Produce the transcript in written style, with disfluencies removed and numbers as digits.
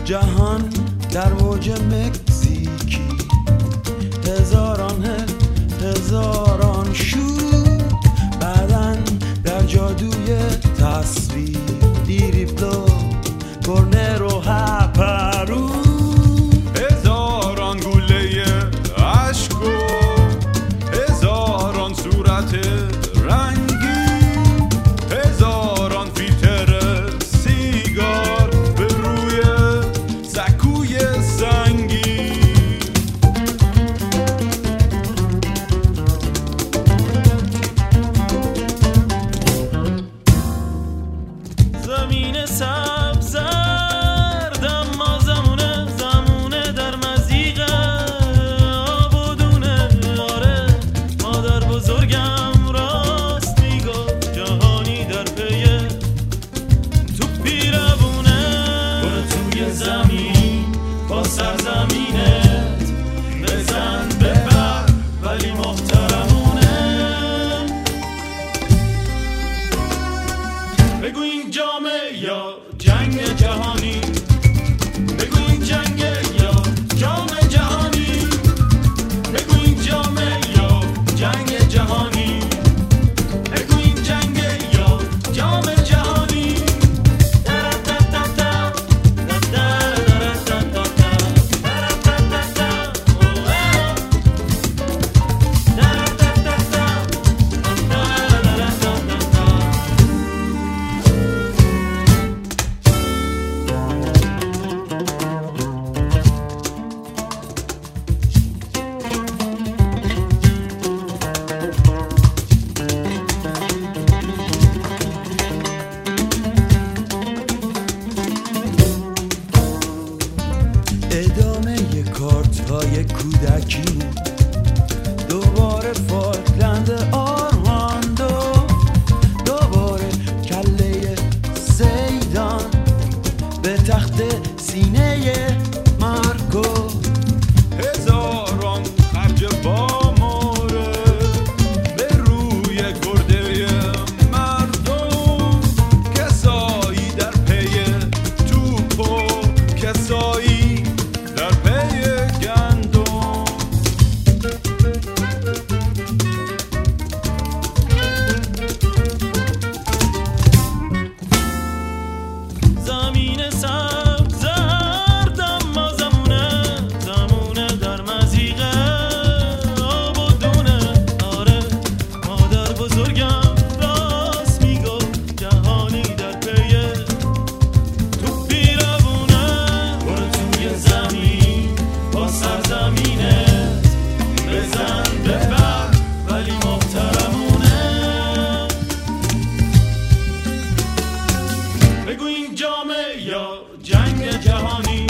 جهان در موج مکزیکی، هزاران شور بعدن در جادوی تصویر، دیریبلو کورنر و هپرو، هزاران گوله عشق و هزاران صورت رنگی، هزاران فیلتر سیگار به روی سکوی سنگی. زمین سبز زرد اما زمونه در مزیق آب و دونه. آره مادر بزرگم راست میگفت، جهانی در پی تو پیرونه. برو توی زمین با سرزمینت بزن ببر، ولی محترمونه. بگو این جامه یا جنگ جهانی، بگو این جنگ یا جام جهانی، بگو این جامه یا جنگ جهانی، بگو این جنگ یا جام جهانی. ادامه کارت های کودکی، دوباره فالکلند آرماندو، دوباره کله زیدان به تخت سینه مارکو، هزاران خرج با ماره به روی گرده مردم، کسایی در پی توپ و کسایی در پی گندم. زمین سبز زرد اما زمونه در مزیق آب و دونه. آره مادر بزرگم راست میگفت، جهانی در پی تو پیرونه. برو توی زمین با سرزمینت بزن ببر، ولی محترمونه. بگو این جامه یا جنگ جهانی،